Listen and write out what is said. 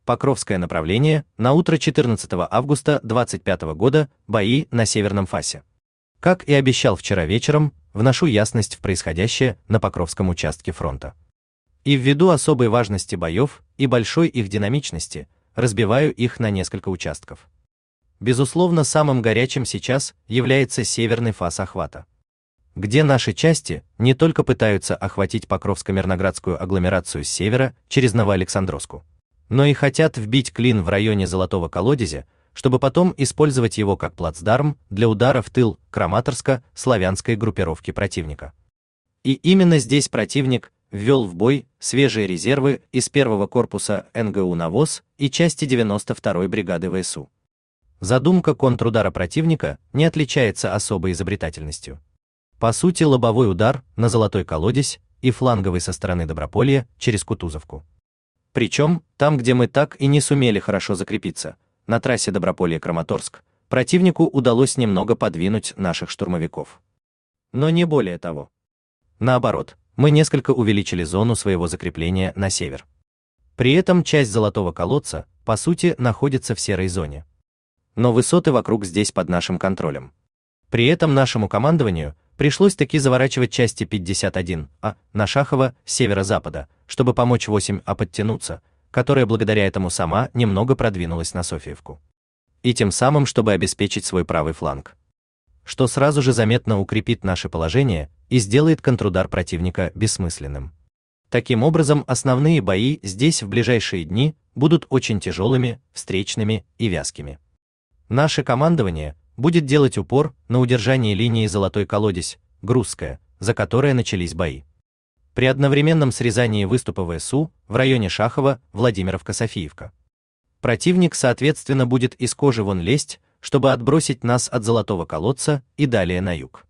Покровское направление, на утро 14 августа 25 года, бои на Северном фасе. Как и обещал вчера вечером, вношу ясность в происходящее на Покровском участке фронта. И ввиду особой важности боев и большой их динамичности, разбиваю их на несколько участков. Безусловно, самым горячим сейчас является северный фас охвата, где наши части не только пытаются охватить Покровско-Мирноградскую агломерацию с севера через Новоалександровску, но и хотят вбить клин в районе Золотого колодезя, чтобы потом использовать его как плацдарм для удара в тыл Краматорско-славянской группировки противника. И именно здесь противник ввел в бой свежие резервы из первого корпуса НГУ «Навоз» и части 92-й бригады ВСУ. Задумка контрудара противника не отличается особой изобретательностью. По сути, лобовой удар на Золотой колодезь и фланговый со стороны Доброполья через Кутузовку. Причем, там, где мы так и не сумели хорошо закрепиться, на трассе Доброполье-Краматорск, противнику удалось немного подвинуть наших штурмовиков. Но не более того. Наоборот, мы несколько увеличили зону своего закрепления на север. При этом часть Золотого колодца, по сути, находится в серой зоне. Но высоты вокруг здесь под нашим контролем. При этом нашему командованию пришлось таки заворачивать части 51А на Шахово с северо-запада, чтобы помочь 8А подтянуться, которая благодаря этому сама немного продвинулась на Софиевку. И тем самым, чтобы обеспечить свой правый фланг, что сразу же заметно укрепит наше положение и сделает контрудар противника бессмысленным. Таким образом, основные бои здесь в ближайшие дни будут очень тяжелыми, встречными и вязкими. Наше командование будет делать упор на удержание линии Золотой колодезь, Грузская, за которой начались бои. При одновременном срезании выступа ВСУ в районе Шахова, Владимировка-Софиевка. Противник, соответственно, будет из кожи вон лезть, чтобы отбросить нас от Золотого колодца и далее на юг.